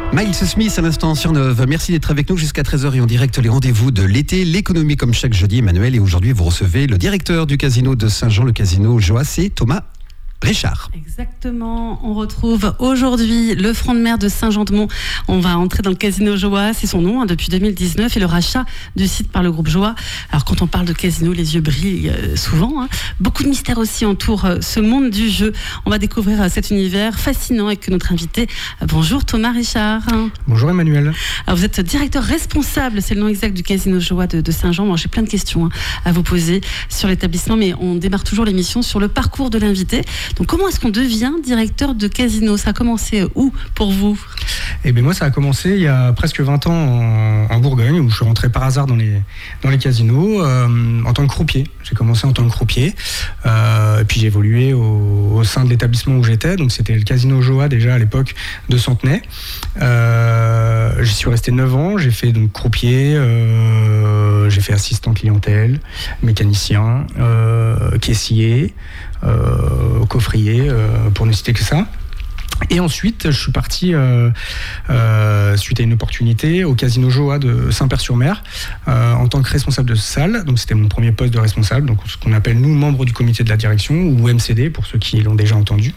Miles Smith à l'instant sur Neuve. Merci d'être avec nous jusqu'à 13h et en direct les rendez-vous de l'été, l'économie comme chaque jeudi. Emmanuel, et aujourd'hui vous recevez le directeur du casino de Saint-Jean, le casino Joie, c'est Thomas Richard. Exactement, on retrouve aujourd'hui le front de mer de Saint-Jean-de-Mont. On va entrer dans le casino Joie, c'est son nom depuis 2019 et le rachat du site par le groupe Joie. Alors quand on parle de casino, les yeux brillent souvent. Beaucoup de mystères aussi entourent ce monde du jeu. On va découvrir cet univers fascinant avec notre invité. Bonjour Thomas Richard. Bonjour Emmanuel. Alors vous êtes directeur responsable, c'est le nom exact du casino Joie de Saint-Jean. Moi, j'ai plein de questions à vous poser sur l'établissement, mais on démarre toujours l'émission sur le parcours de l'invité. Donc comment est-ce qu'on devient directeur de casino ? Ça a commencé où pour vous ? Eh bien moi ça a commencé il y a presque 20 ans en Bourgogne, où je suis rentré par hasard dans les casinos en tant que croupier. J'ai commencé en tant que croupier, et puis j'ai évolué au sein de l'établissement où j'étais, donc c'était le casino Joie déjà à l'époque de Centenay. J'y suis resté 9 ans, j'ai fait donc croupier, j'ai fait assistant clientèle, mécanicien, caissier, coffrier, pour ne citer que ça. Et ensuite, je suis parti, suite à une opportunité, au casino Joie de Saint-Père-sur-Mer, en tant que responsable de salle. Donc c'était mon premier poste de responsable, donc ce qu'on appelle nous membres du comité de la direction, ou MCD pour ceux qui l'ont déjà entendu.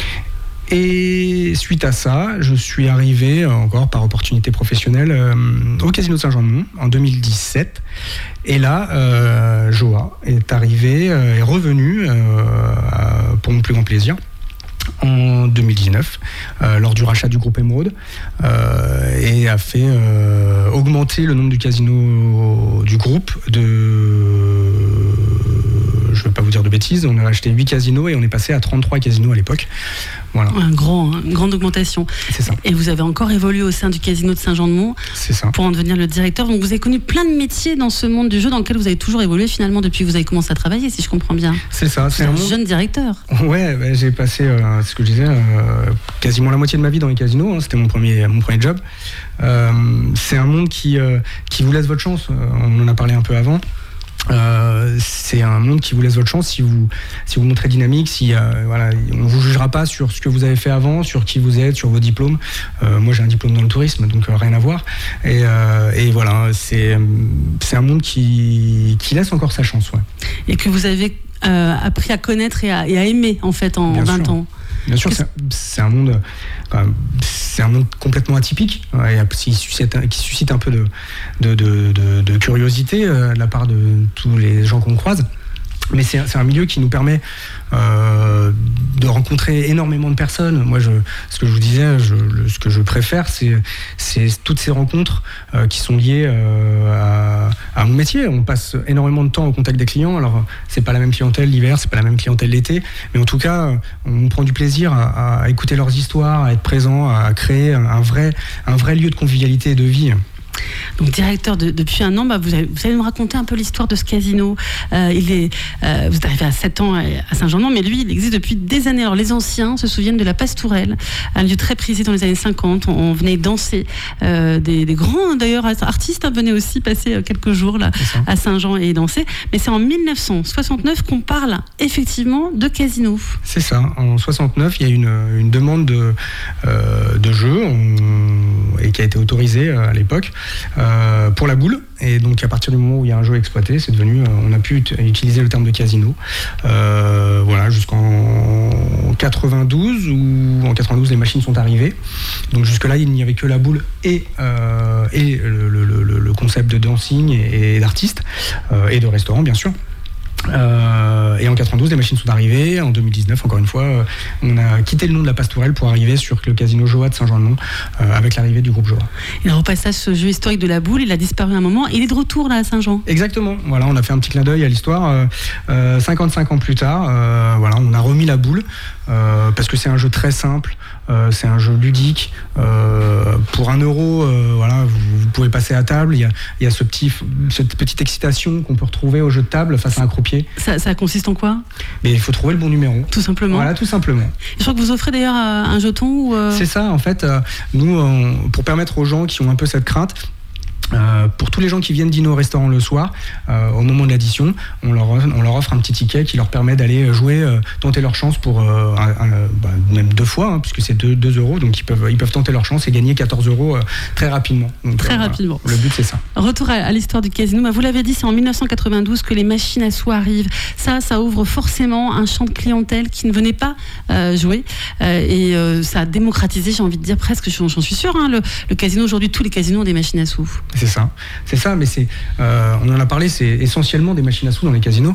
Et suite à ça, je suis arrivé, encore par opportunité professionnelle, au casino de Saint-Jean-de-Mont en 2017. Et là, Joie est arrivé, est revenu, pour mon plus grand plaisir, en 2019, lors du rachat du groupe Émeraude, et a fait augmenter le nombre du casino du groupe de... Je ne vais pas vous dire de bêtises, on a acheté 8 casinos et on est passé à 33 casinos à l'époque. Voilà. Une grande augmentation. C'est ça. Et vous avez encore évolué au sein du casino de Saint-Jean-de-Mont. C'est ça. Pour en devenir le directeur. Donc vous avez connu plein de métiers dans ce monde du jeu dans lequel vous avez toujours évolué finalement depuis que vous avez commencé à travailler, si je comprends bien. C'est ça. C'est un jeune directeur. Ouais, j'ai passé, ce que je disais, quasiment la moitié de ma vie dans les casinos. C'était mon premier job. C'est un monde qui vous laisse votre chance. On en a parlé un peu avant. C'est un monde qui vous laisse votre chance si vous montrez dynamique, on ne vous jugera pas sur ce que vous avez fait avant, sur qui vous êtes, sur vos diplômes. Moi j'ai un diplôme dans le tourisme, donc rien à voir. Et voilà, c'est un monde qui laisse encore sa chance. Ouais. Et que vous avez appris à connaître et à aimer en fait en Bien 20 sûr. ans. Bien sûr, c'est un monde complètement atypique, qui suscite un peu de curiosité de la part de tous les gens qu'on croise. Mais c'est un milieu qui nous permet de rencontrer énormément de personnes. Moi, ce que je vous disais, ce que je préfère, c'est toutes ces rencontres qui sont liées à mon métier. On passe énormément de temps au contact des clients. Alors, c'est pas la même clientèle l'hiver, c'est pas la même clientèle l'été, mais en tout cas, on prend du plaisir à écouter leurs histoires, à être présent, à créer un vrai lieu de convivialité et de vie. Donc directeur depuis un an, vous allez nous raconter un peu l'histoire de ce casino. Vous êtes arrivé à 7 ans à Saint-Jean-de-Mont, mais lui, il existe depuis des années. Alors les anciens se souviennent de la Pastourelle, un lieu très prisé dans les années 50. On venait danser. Des grands, d'ailleurs, artistes venaient aussi passer quelques jours là à Saint-Jean et danser. Mais c'est en 1969 qu'on parle effectivement de casino. C'est ça. En 69, il y a une demande de jeu et qui a été autorisée à l'époque. Pour la boule, et donc à partir du moment où il y a un jeu exploité, c'est devenu, on a pu utiliser le terme de casino, voilà, jusqu'en 92, où en 92 les machines sont arrivées, donc jusque là il n'y avait que la boule et le concept de dancing et d'artistes et de restaurant bien sûr. Et en 92, les machines sont arrivées. En 2019, encore une fois, on a quitté le nom de la Pastourelle pour arriver sur le casino Joie de Saint-Jean-de-Mont avec l'arrivée du groupe Joie. Et le repassage, ce jeu historique de la boule, il a disparu un moment. Il est de retour là à Saint-Jean. Exactement. Voilà, on a fait un petit clin d'œil à l'histoire. 55 ans plus tard, voilà, on a remis la boule parce que c'est un jeu très simple. C'est un jeu ludique. Pour 1 euro, voilà, vous pouvez passer à table. Il y a cette petite excitation qu'on peut retrouver au jeu de table face à un croupier. Ça consiste en quoi ? Mais il faut trouver le bon numéro. Tout simplement. Voilà, tout simplement. Je crois que vous offrez d'ailleurs un jeton ou C'est ça, en fait. Nous, pour permettre aux gens qui ont un peu cette crainte, Pour tous les gens qui viennent dîner au restaurant le soir, au moment de l'addition, on leur offre un petit ticket qui leur permet d'aller jouer, tenter leur chance pour même 2 fois, puisque c'est 2 €, donc ils peuvent tenter leur chance et gagner 14 € très rapidement. Donc, très rapidement. Le but, c'est ça. Retour à l'histoire du casino. Vous l'avez dit, c'est en 1992 que les machines à sous arrivent. Ça ouvre forcément un champ de clientèle qui ne venait pas jouer. Et ça a démocratisé, j'ai envie de dire presque, j'en suis sûre, le casino. Aujourd'hui, tous les casinos ont des machines à sous. C'est ça, mais on en a parlé, c'est essentiellement des machines à sous dans les casinos.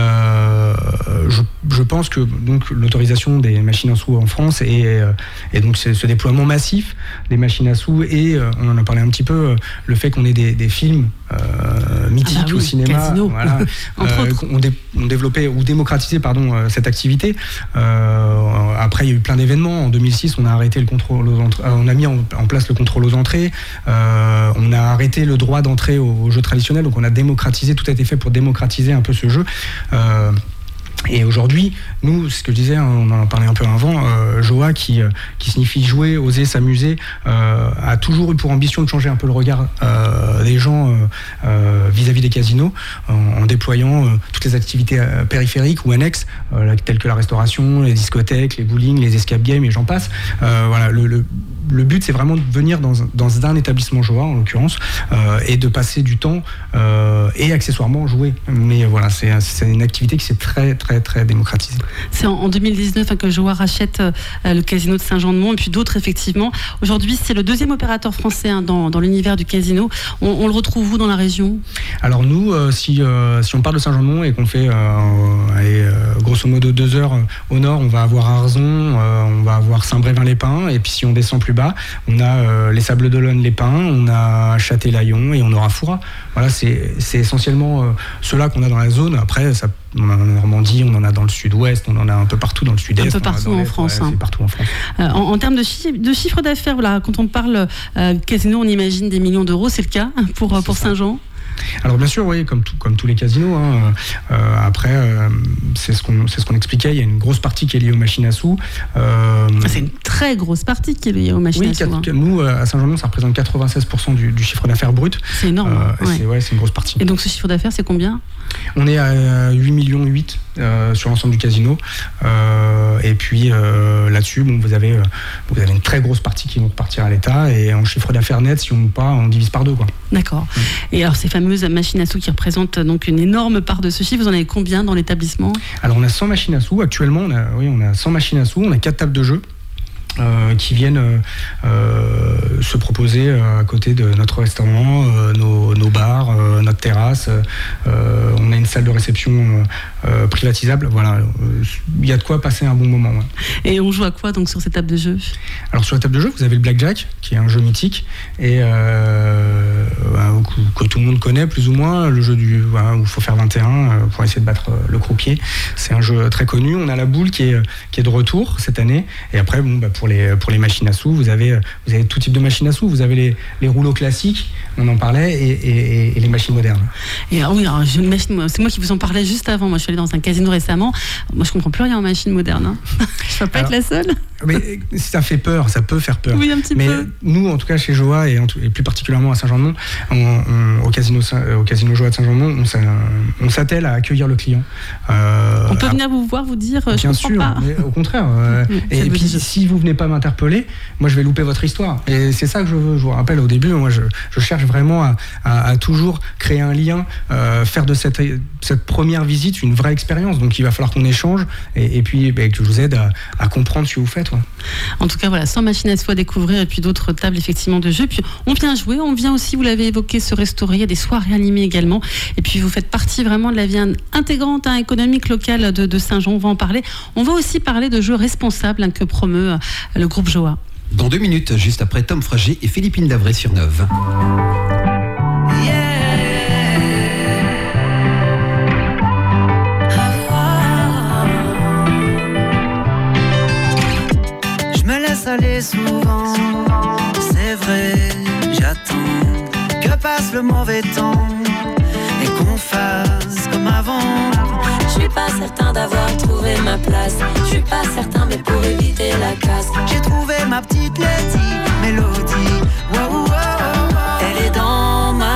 Je pense que donc, l'autorisation des machines à sous en France et donc ce déploiement massif des machines à sous et on en a parlé un petit peu, le fait qu'on ait des films mythiques au cinéma, voilà, ont développé ou démocratisé cette activité. Après, il y a eu plein d'événements. En 2006, on a arrêté le contrôle aux entrées, on a mis en place le contrôle aux entrées. On a arrêté le droit d'entrée aux jeux traditionnels, donc on a démocratisé, tout a été fait pour démocratiser un peu ce jeu. Et aujourd'hui, nous, ce que je disais, on en parlait un peu avant, Joa, qui signifie jouer, oser, s'amuser, a toujours eu pour ambition de changer un peu le regard des gens vis-à-vis des casinos, en déployant toutes les activités périphériques ou annexes, telles que la restauration, les discothèques, les bowling, les escape games et j'en passe. Voilà, le but, c'est vraiment de venir dans un établissement Joa, en l'occurrence, et de passer du temps et accessoirement jouer. Mais voilà, c'est une activité qui s'est très, très, très démocratisée. C'est en 2019 que Joa rachète le casino de Saint-Jean-de-Mont et puis d'autres, effectivement. Aujourd'hui, c'est le 2e opérateur français dans l'univers du casino. On le retrouve où dans la région ? Alors nous, si on part de Saint-Jean-de-Mont et qu'on fait grosso modo 2 heures au nord, on va avoir Arzon, on va avoir Saint-Brévin-les-Pins, et puis si on descend plus bas, on a les Sables d'Olonne-les-Pins, on a Châtelaillon et on aura Fouras. Voilà, c'est essentiellement ceux-là qu'on a dans la zone. Après, on en a en Normandie, on en a dans le sud-ouest, on en a un peu partout dans le sud-est. Un peu partout en France. C'est partout en France. En termes de chiffre d'affaires, voilà, quand on parle casino, on imagine des millions d'euros. C'est le cas pour Saint-Jean ? Alors bien sûr, oui, comme tous les casinos. Après, c'est ce qu'on expliquait. Il y a une grosse partie qui est liée aux machines à sous. C'est une très grosse partie qui est liée aux machines à sous. Oui, nous, à Saint-Jean-de-Mont, ça représente 96% du chiffre d'affaires brut. C'est énorme. C'est une grosse partie. Et donc ce chiffre d'affaires, c'est combien ? On est à 8,8 millions sur l'ensemble du casino. Et puis là-dessus, vous avez une très grosse partie qui vont repartir à l'État. Et en chiffre d'affaires net, si on divise par 2, quoi. D'accord. Et alors ces fameuses machines à sous qui représentent donc une énorme part de ce chiffre, vous en avez combien dans l'établissement ? Alors on a 100 machines à sous. Actuellement, on a 100 machines à sous. On a 4 tables de jeu. Qui viennent se proposer à côté de notre restaurant, nos bars, notre terrasse. On a une salle de réception privatisable. Voilà, il y a de quoi passer un bon moment. Ouais. Et on joue à quoi donc sur cette table de jeu ? Alors sur la table de jeu, vous avez le blackjack, qui est un jeu mythique et que tout le monde connaît plus ou moins. Le jeu où il faut faire 21 pour essayer de battre le croupier. C'est un jeu très connu. On a la boule qui est de retour cette année. Et après, pour les machines à sous, vous avez tout type de machines à sous. Vous avez les rouleaux classiques, on en parlait, et les machines modernes. Et c'est moi qui vous en parlais juste avant. Moi, je suis allée dans un casino récemment. Moi, je comprends plus rien en machines modernes. Je ne vais pas être la seule. Mais ça fait peur, ça peut faire peur. Oui, un petit peu. Mais nous, en tout cas, chez Joa, et plus particulièrement à Saint-Jean-de-Mont, au casino Joa de Saint-Jean-de-Mont, on s'attelle à accueillir le client. On peut venir vous voir, vous dire, je comprends pas. Mais au contraire. Et puis, si vous venez pas m'interpeller, moi, je vais louper votre histoire. Et c'est ça que je veux. Je vous rappelle, au début, moi, je cherche vraiment à toujours créer un lien, faire de cette première visite une vraie expérience. Donc, il va falloir qu'on échange et puis que je vous aide à comprendre ce que vous faites. Ouais. En tout cas, voilà, 100 machines à sous à découvrir et puis d'autres tables effectivement de jeu. Puis on vient jouer, on vient aussi, vous l'avez évoqué, se restaurer. Il y a des soirées animées également. Et puis vous faites partie vraiment de la vie intégrante, économique locale de Saint-Jean. On va en parler. On va aussi parler de jeux responsables que promeut le groupe Joa. Dans 2 minutes, juste après Tom Frager et Philippine Davray sur Neuve. Aller souvent, c'est vrai, j'attends que passe le mauvais temps et qu'on fasse comme avant. Je suis pas certain d'avoir trouvé ma place, je suis pas certain mais pour éviter la casse, j'ai trouvé ma petite Lady Mélodie. Wow, wow, wow. Elle est dans ma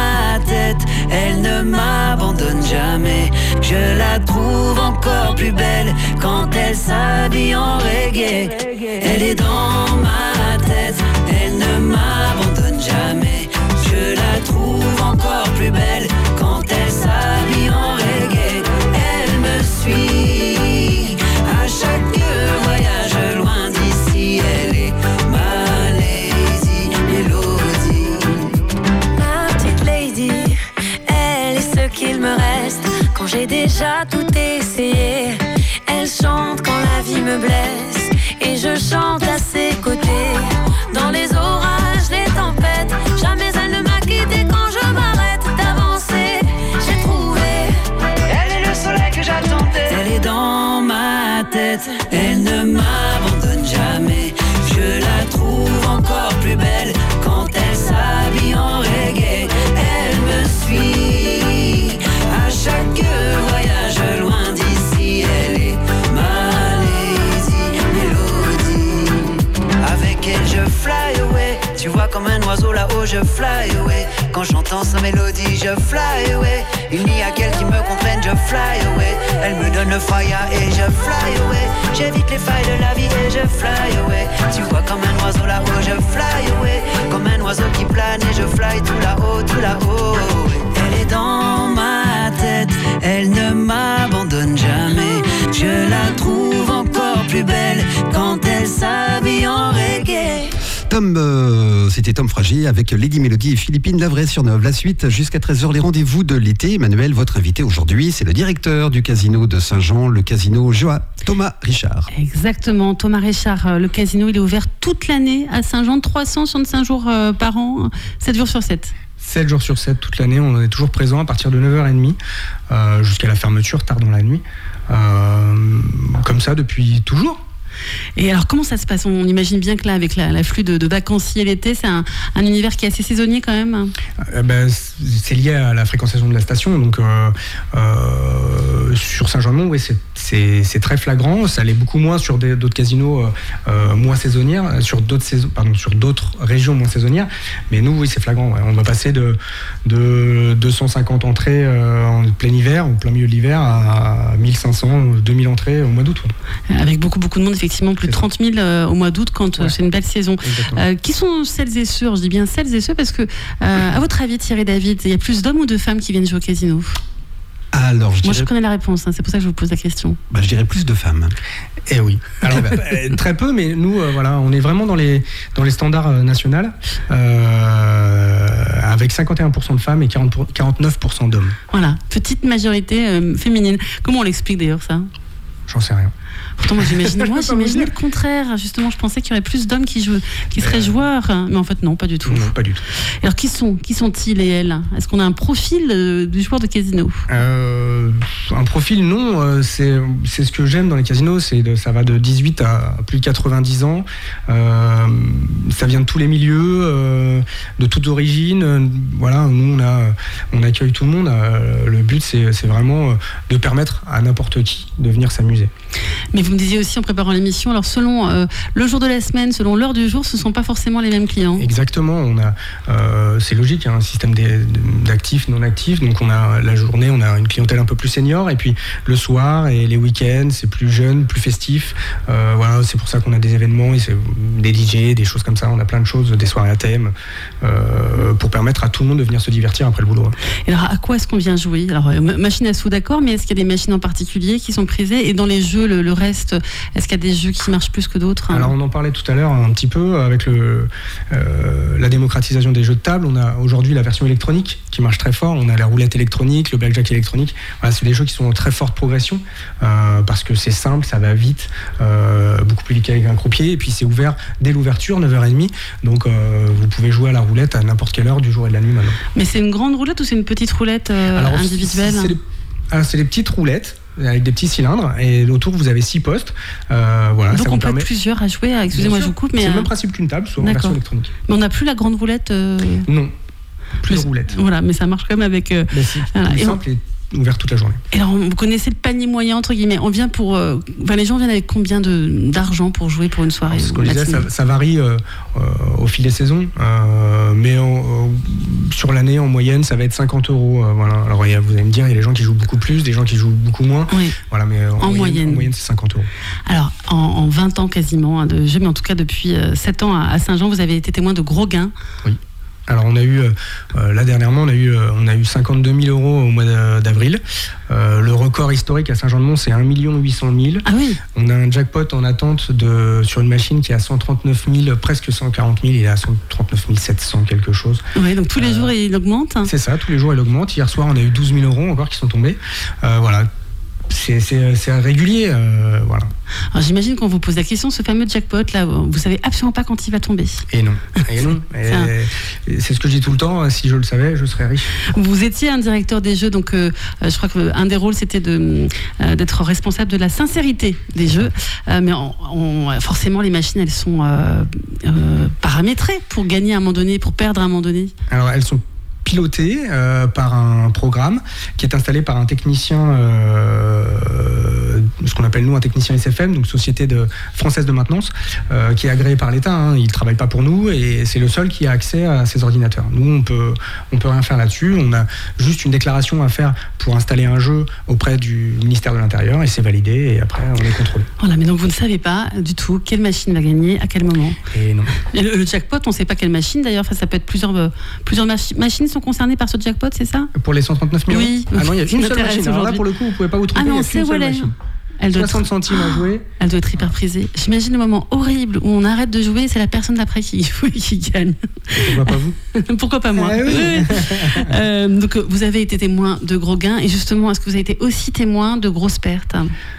encore plus belle quand elle s'habille en reggae. Elle est dans ma tête, elle ne m'abandonne jamais. Je la trouve encore plus belle quand elle s'habille en reggae. Elle me suit à chaque voyage loin d'ici. Elle est ma Lady Melody. Ma petite lady, elle est ce qu'il me reste quand j'ai déjà tout essayé. Elle chante quand la vie me blesse et je chante à ses côtés. Dans les orages, les tempêtes, jamais elle ne m'a quitté quand je m'arrête d'avancer. J'ai trouvé, Elle est le soleil que j'attendais. Elle est dans ma tête, elle ne m'abandonne jamais. Je la trouve encore plus belle quand elle s'habille en reggae. Elle me suit à chaque voyage loin d'ici. Elle est ma Lady Melody. Avec elle je fly away. Tu vois comme un oiseau là-haut je fly away. Quand j'entends sa mélodie je fly away. Il n'y a qu'elle qui me comprenne, je fly away. Elle me donne le fire et je fly away. J'évite les failles de la vie et je fly away. Tu vois comme un oiseau là-haut je fly away. Comme un oiseau qui plane et je fly tout là-haut, tout là-haut. Elle est dans ma tête, elle ne m'abandonne jamais. Je la trouve encore plus belle quand elle s'habille en reggae. C'était Tom Fragier avec Lady Melody et Philippine Lavray-sur-Neuve. La suite jusqu'à 13h, les rendez-vous de l'été. Emmanuel, votre invité aujourd'hui, c'est le directeur du casino de Saint-Jean, le casino Joa, Thomas Richard. Exactement, Thomas Richard. Le casino, il est ouvert toute l'année à Saint-Jean, 365 jours par an, 7 jours sur 7. 7 jours sur 7 toute l'année, on est toujours présent à partir de 9h30 jusqu'à la fermeture, tard dans la nuit. Comme ça depuis toujours. Et alors comment ça se passe? On imagine bien que là, avec l'afflux de vacanciers l'été, c'est un univers qui est assez saisonnier quand même. C'est lié à la fréquentation de la station. Donc sur Saint-Jean-de-Mont, oui, c'est très flagrant. Ça l'est beaucoup moins sur d'autres casinos moins saisonnières, sur d'autres régions moins saisonnières. Mais nous, oui, c'est flagrant. Ouais. On va passer de 250 entrées en plein hiver, au plein milieu de l'hiver, à 1500, 2000 entrées au mois d'août. Ouais. Avec beaucoup de monde, effectivement, plus de 30 000 au mois d'août quand c'est une belle saison. Qui sont celles et ceux? Je dis bien celles et ceux parce que, à votre avis, Thierry David, il y a plus d'hommes ou de femmes qui viennent jouer au casino? Alors, Moi, je connais la réponse, c'est pour ça que je vous pose la question. Je dirais plus de femmes. Eh oui. Alors, très peu, mais nous, on est vraiment dans les standards nationaux, avec 51% de femmes et 49% d'hommes. Voilà, petite majorité féminine. Comment on l'explique d'ailleurs, ça? J'en sais rien. Pourtant, moi, j'imaginais le contraire. Justement, je pensais qu'il y aurait plus d'hommes qui seraient joueurs. Mais en fait, non, pas du tout. Non, pas du tout. Alors, qui sont-ils et elles? Est-ce qu'on a un profil du joueur de casino? Un profil, non. C'est ce que j'aime dans les casinos. Ça va de 18 à plus de 90 ans. Ça vient de tous les milieux, de toutes origines. Voilà, nous, on accueille tout le monde. Le but, c'est vraiment de permettre à n'importe qui de venir s'amuser. Mais vous me disiez aussi en préparant l'émission, alors selon le jour de la semaine, selon l'heure du jour, ce ne sont pas forcément les mêmes clients. Exactement, c'est logique, un système d'actifs, non actifs, donc on a la journée, on a une clientèle un peu plus senior, et puis le soir et les week-ends, c'est plus jeune, plus festif. Voilà, c'est pour ça qu'on a des événements, des DJ, des choses comme ça, on a plein de choses, des soirées à thème, pour permettre à tout le monde de venir se divertir après le boulot. Et alors, à quoi est-ce qu'on vient jouer? Alors, machine à sous, d'accord, mais est-ce qu'il y a des machines en particulier qui sont prisées? Et dans les jeux, le reste, est-ce qu'il y a des jeux qui marchent plus que d'autres? Alors, on en parlait tout à l'heure un petit peu avec la démocratisation des jeux de table. On a aujourd'hui la version électronique qui marche très fort. On a la roulette électronique, le blackjack électronique. Voilà, c'est des jeux qui sont en très forte progression parce que c'est simple, ça va vite, beaucoup plus vite qu'avec un croupier. Et puis, c'est ouvert dès l'ouverture, 9h30. Donc, vous pouvez jouer à la roulette à n'importe quelle heure du jour et de la nuit maintenant. Mais c'est une grande roulette ou c'est une petite roulette individuelle? C'est des petites roulettes avec des petits cylindres et autour vous avez 6 postes. Voilà, donc ça on peut permet... être plusieurs à jouer. Excusez-moi, je vous coupe. Mais c'est le même principe qu'une table, sauf en version électronique. Mais on n'a plus la grande roulette. Non, plus de roulette. Voilà, mais ça marche quand même avec. C'est plus simple et ouvert toute la journée. Et alors, vous connaissez le panier moyen entre guillemets. On vient pour. Les gens viennent avec combien d'argent pour jouer pour une soirée? Ce que je disais, ça varie au fil des saisons, mais sur l'année, en moyenne, ça va être 50 €. Voilà. Alors, vous allez me dire, il y a des gens qui jouent beaucoup plus, des gens qui jouent beaucoup moins. Oui. Voilà, mais en moyenne, c'est 50 €. Alors, en 20 ans quasiment de jeu, mais en tout cas depuis 7 ans à Saint-Jean, vous avez été témoin de gros gains. Oui. Alors on a eu, là dernièrement, on a eu 52 000 € au mois d'avril. Le record historique à Saint-Jean-de-Mont, c'est 1 800 000. Ah oui. On a un jackpot en attente sur une machine qui est à 139 000, presque 140 000, il est à 139 700 quelque chose. Oui, donc tous les jours il augmente. C'est ça, tous les jours il augmente. Hier soir on a eu 12 000 € encore qui sont tombés. Voilà. C'est régulier, voilà. Alors j'imagine qu'on vous pose la question, ce fameux jackpot là, vous savez absolument pas quand il va tomber. Et non. C'est ce que je dis tout le temps. Si je le savais, je serais riche. Vous étiez un directeur des jeux, donc je crois qu'un des rôles c'était d'être responsable de la sincérité des jeux. Mais forcément les machines elles sont paramétrées pour gagner à un moment donné, pour perdre à un moment donné. Alors elles sont piloté par un programme qui est installé par un technicien, ce qu'on appelle nous un technicien SFM, donc Société française de maintenance, qui est agréé par l'État. Hein. Il ne travaille pas pour nous et c'est le seul qui a accès à ces ordinateurs. Nous, on peut rien faire là-dessus. On a juste une déclaration à faire pour installer un jeu auprès du ministère de l'Intérieur et c'est validé et après on est contrôlé. Voilà, mais donc vous ne savez pas du tout quelle machine va gagner à quel moment. Et non. Et le jackpot, on ne sait pas quelle machine d'ailleurs. Enfin, ça peut être plusieurs machines sont concernées par ce jackpot, c'est ça ? Pour les 139 000 €. Oui. Ah non, il y a une seule machine. Alors là, pour le coup, vous ne pouvez pas vous tromper. Ah non, il y a qu'une seule machine. Elle doit 60 centimes à jouer. Elle doit être hyper prisée. J'imagine le moment horrible où on arrête de jouer, c'est la personne d'après qui gagne. Pourquoi pas vous ? Pourquoi pas moi ? Oui. Donc vous avez été témoin de gros gains et justement, est-ce que vous avez été aussi témoin de grosses pertes ?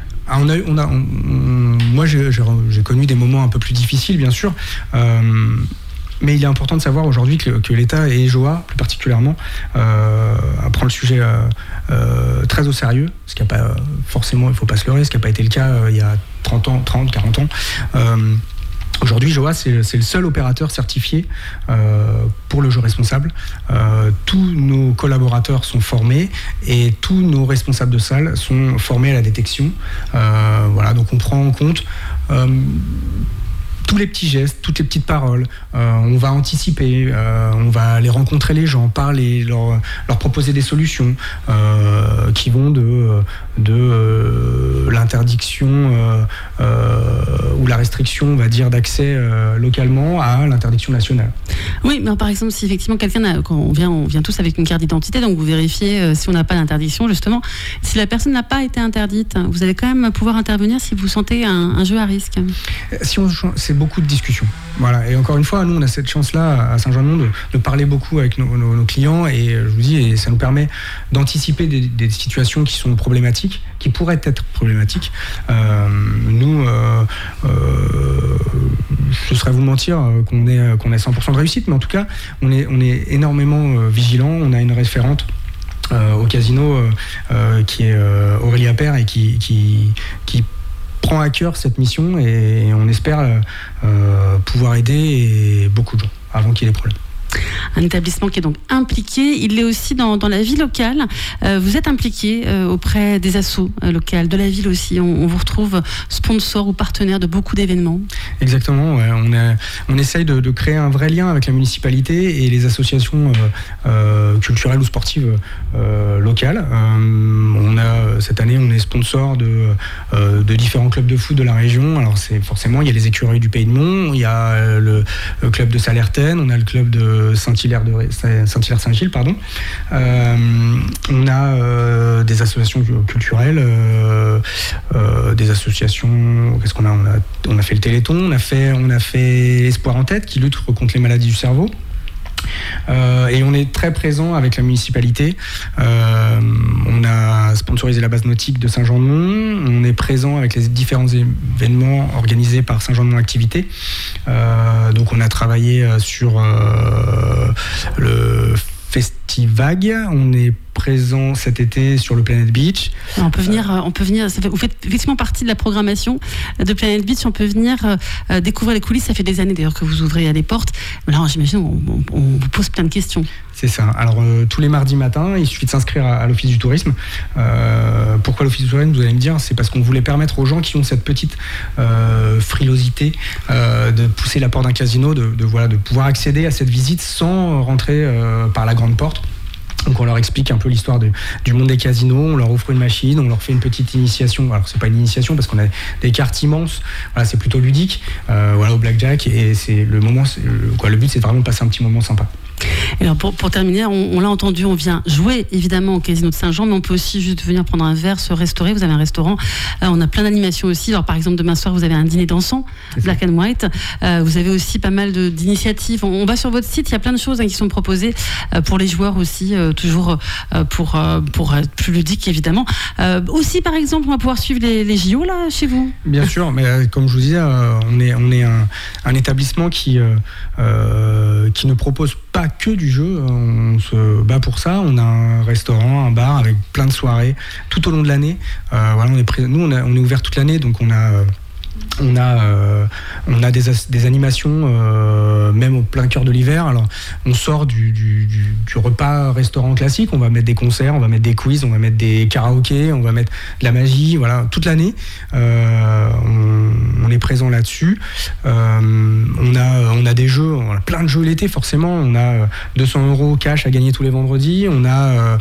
Moi, j'ai connu des moments un peu plus difficiles, bien sûr. Mais il est important de savoir aujourd'hui que l'État et Joa, plus particulièrement, prend le sujet très au sérieux, ce qui n'a pas forcément, il ne faut pas se leurrer, ce qui n'a pas été le cas il y a 30 ans, 40 ans. Aujourd'hui, Joa, c'est le seul opérateur certifié pour le jeu responsable. Tous nos collaborateurs sont formés et tous nos responsables de salle sont formés à la détection. Voilà, donc on prend en compte tous les petits gestes, toutes les petites paroles, on va anticiper, on va aller rencontrer les gens, parler, leur proposer des solutions qui vont de l'interdiction ou la restriction, on va dire, d'accès localement à l'interdiction nationale. Oui, mais par exemple, si effectivement quand on vient tous avec une carte d'identité, donc vous vérifiez si on n'a pas d'interdiction, justement, si la personne n'a pas été interdite, vous allez quand même pouvoir intervenir si vous sentez un jeu à risque. C'est beaucoup de discussions. Voilà. Et encore une fois, nous, on a cette chance-là à Saint-Jean-de-Mont de parler beaucoup avec nos clients et je vous dis, et ça nous permet d'anticiper des situations qui sont problématiques, qui pourraient être problématiques. Nous, ce serait vous mentir qu'on ait 100% de réussite, mais en tout cas, on est énormément vigilants. On a une référente au casino qui est Aurélie Appert et qui prend à cœur cette mission et on espère pouvoir aider beaucoup de gens avant qu'il y ait des problèmes. Un établissement qui est donc impliqué, il est aussi dans la vie locale. Vous êtes impliqué auprès des assos locales, de la ville aussi. On vous retrouve sponsor ou partenaire de beaucoup d'événements. Exactement, ouais. On essaye de créer un vrai lien avec la municipalité et les associations culturelles ou sportives locales. Cette année, on est sponsor de différents clubs de foot de la région. Alors forcément, il y a les écuries du Pays de Mont, il y a le club de Salertaine, on a le club de Saint-Hilaire-Saint-Gilles, pardon. On a des associations culturelles, des associations. Qu'est-ce qu'on a ? On a fait le Téléthon, on a fait l'Espoir en tête qui lutte contre les maladies du cerveau. Et on est très présent avec la municipalité. On a sponsorisé la base nautique de Saint-Jean-de-Mont. On est présent avec les différents événements organisés par Saint-Jean-de-Mont Activité. Donc on a travaillé sur le sorties vagues. On est présent cet été sur le Planet Beach. On peut venir. Vous faites effectivement partie de la programmation de Planet Beach. On peut venir découvrir les coulisses. Ça fait des années d'ailleurs que vous ouvrez les portes. Alors j'imagine on vous pose plein de questions. C'est ça. Alors tous les mardis matins, il suffit de s'inscrire à l'Office du Tourisme. Pourquoi l'Office du Tourisme, vous allez me dire, c'est parce qu'on voulait permettre aux gens qui ont cette petite frilosité de pousser la porte d'un casino, de pouvoir accéder à cette visite sans rentrer par la grande porte. Donc on leur explique un peu l'histoire du monde des casinos, on leur offre une machine, on leur fait une petite initiation. Alors c'est pas une initiation parce qu'on a des cartes immenses, voilà, c'est plutôt ludique, au blackjack, et c'est le moment, le but c'est vraiment de passer un petit moment sympa. Et alors pour terminer, on l'a entendu, on vient jouer évidemment au Casino de Saint-Jean, mais on peut aussi juste venir prendre un verre, se restaurer. Vous avez un restaurant, on a plein d'animations aussi. Alors par exemple demain soir vous avez un dîner dansant, Black and White. Vous avez aussi pas mal d'initiatives. On va sur votre site, il y a plein de choses qui sont proposées pour les joueurs aussi, toujours pour être plus ludique évidemment. Aussi par exemple on va pouvoir suivre les JO là chez vous. Bien sûr, mais comme je vous disais, on est un établissement qui ne propose pas que du jeu, on se bat pour ça. On a un restaurant, un bar avec plein de soirées tout au long de l'année. Nous on est ouvert toute l'année, donc on a des animations même au plein cœur de l'hiver. Alors on sort du repas restaurant classique, on va mettre des concerts, on va mettre des quiz, on va mettre des karaokés, on va mettre de la magie, voilà, toute l'année on est présent là-dessus. On a des jeux, on a plein de jeux l'été forcément. On a 200 € cash à gagner tous les vendredis, on a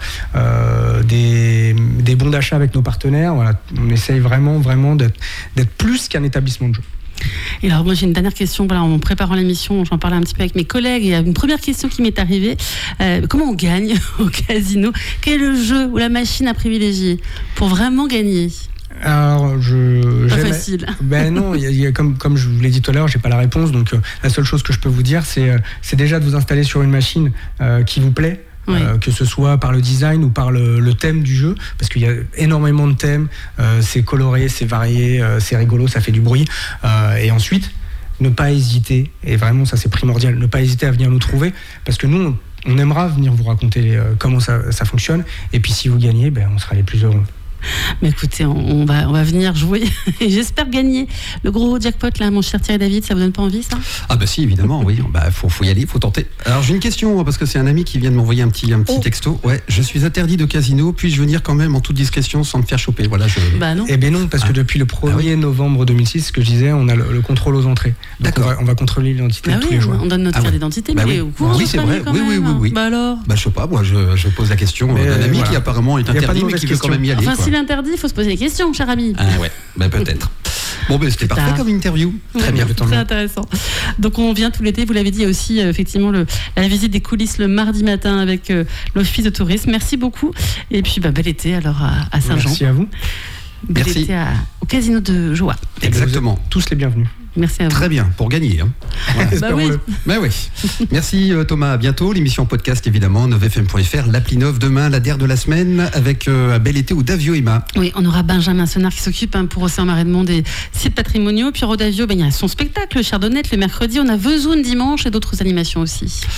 des bons d'achat avec nos partenaires. Voilà, on essaye vraiment d'être plus qu'un établissement de jeu. Et alors moi j'ai une dernière question, voilà, en préparant l'émission j'en parlais un petit peu avec mes collègues, et il y a une première question qui m'est arrivée, comment on gagne au casino? Quel est le jeu ou la machine à privilégier pour vraiment gagner? Alors, pas facile. Ben non, comme je vous l'ai dit tout à l'heure, j'ai pas la réponse, donc la seule chose que je peux vous dire, c'est déjà de vous installer sur une machine qui vous plaît. Oui. Que ce soit par le design ou par le thème du jeu, parce qu'il y a énormément de thèmes, c'est coloré, c'est varié, c'est rigolo, ça fait du bruit, et ensuite ne pas hésiter, et vraiment ça c'est primordial, ne pas hésiter à venir nous trouver, parce que nous on aimera venir vous raconter comment ça fonctionne, et puis si vous gagnez, on sera les plus heureux. Mais écoutez, on va venir jouer et j'espère gagner le gros jackpot là, mon cher Thierry David. Ça vous donne pas envie, ça? Ah bah si, évidemment, oui. Faut y aller, faut tenter. Alors j'ai une question parce que c'est un ami qui vient de m'envoyer un petit texto. Ouais, je suis interdit de casino. Puis-je venir quand même en toute discrétion sans me faire choper? Voilà. Bah non. Eh ben non, parce que depuis le 1er novembre 2006, ce que je disais, on a le contrôle aux entrées. Donc d'accord. On va contrôler l'identité de tous les joueurs. On donne notre carte d'identité, mais au courant. Oui, c'est vrai. Oui. Bah alors. Bah je sais pas. Moi, je pose la question d'un ami qui apparemment est interdit, mais qui veut quand même y aller. Enfin, s'il est interdit, il faut se poser des questions, cher ami. Ah ouais, peut-être. Bon, c'était parfait comme interview. Très bien. Très intéressant. Donc on vient tout l'été, vous l'avez dit, aussi effectivement la visite des coulisses le mardi matin avec l'Office de tourisme. Merci beaucoup. Et puis bel été alors à Saint-Jean. Merci à vous. Bel été au Casino de Joie. Exactement. Tous les bienvenus. Merci à vous. Très bien, pour gagner. Voilà. Oui. Merci Thomas, à bientôt. L'émission podcast évidemment, 9fm.fr, l'appli 9 demain, la DER de la semaine avec un bel été au Davio Emma. Oui, on aura Benjamin Senard qui s'occupe pour Océan Marais de Monde des sites patrimoniaux. Puis au Davio, il y a son spectacle Chardonnette le mercredi. On a Vesoun dimanche et d'autres animations aussi.